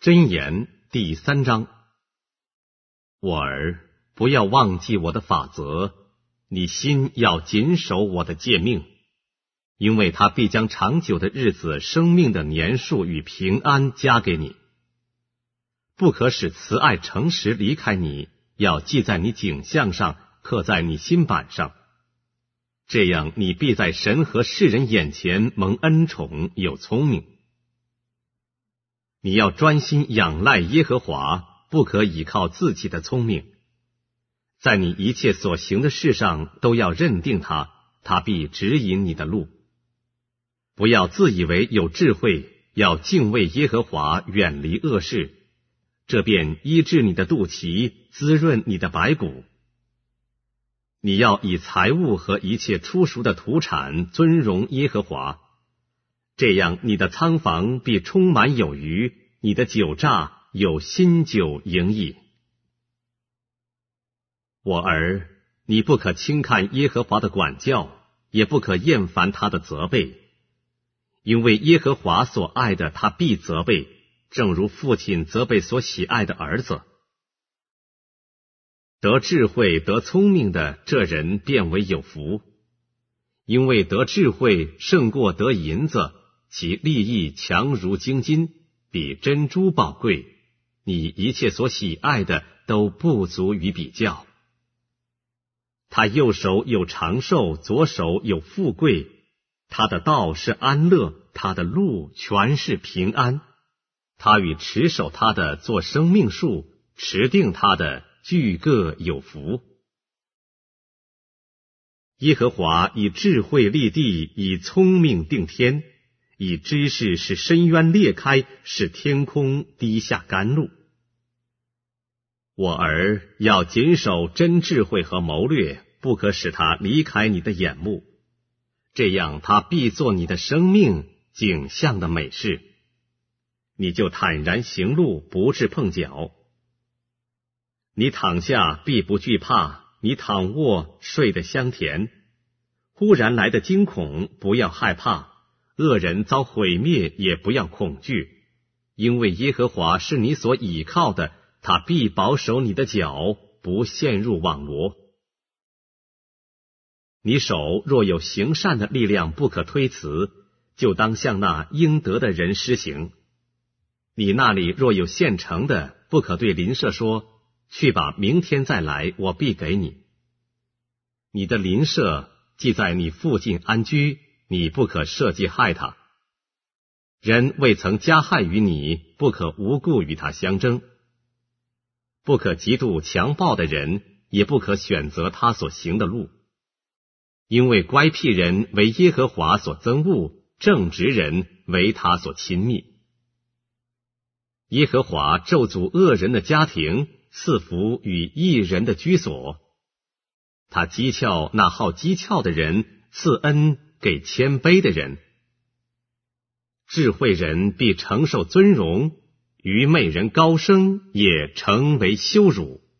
箴言第3章。我儿，不要忘记我的法则，你心要谨守我的诫命，因为他必将长久的日子、生命的年数与平安加给你。不可使慈爱诚实离开你，要记在你颈项上，刻在你心板上。这样你必在神和世人眼前蒙恩宠，有聪明。你要专心仰赖耶和华，不可倚靠自己的聪明。在你一切所行的事上都要认定他，他必指引你的路。不要自以为有智慧，要敬畏耶和华，远离恶事，这便医治你的肚脐，滋润你的白骨。你要以财物和一切出熟的土产尊荣耶和华，这样你的仓房必充满有余，你的酒榨有新酒盈溢。我儿，你不可轻看耶和华的管教，也不可厌烦他的责备，因为耶和华所爱的他必责备，正如父亲责备所喜爱的儿子。得智慧得聪明的这人便为有福，因为得智慧胜过得银子，其利益强如精金，比珍珠宝贵，你一切所喜爱的都不足于比较。他右手有长寿，左手有富贵，他的道是安乐，他的路全是平安。他与持守他的做生命树，持定他的俱各有福。耶和华以智慧立地，以聪明定天，以知识使深渊裂开，使天空滴下甘露。我儿，要谨守真智慧和谋略，不可使它离开你的眼目，这样它必做你的生命景象的美事，你就坦然行路，不致碰脚。你躺下必不惧怕，你躺卧睡得香甜。忽然来的惊恐不要害怕，恶人遭毁灭也不要恐惧，因为耶和华是你所倚靠的，他必保守你的脚，不陷入网罗。你手若有行善的力量不可推辞，就当向那应得的人施行。你那里若有现成的，不可对邻舍说，去吧，明天再来，我必给你。你的邻舍既在你附近安居，你不可设计害他。人未曾加害于你，不可无故与他相争。不可嫉妒强暴的人，也不可选择他所行的路。因为乖僻人为耶和华所憎恶，正直人为他所亲密。耶和华咒诅恶人的家庭，赐福与义人的居所。他讥诮那好讥诮的人，赐恩给谦卑的人。智慧人必承受尊荣，愚昧人高升也成为羞辱。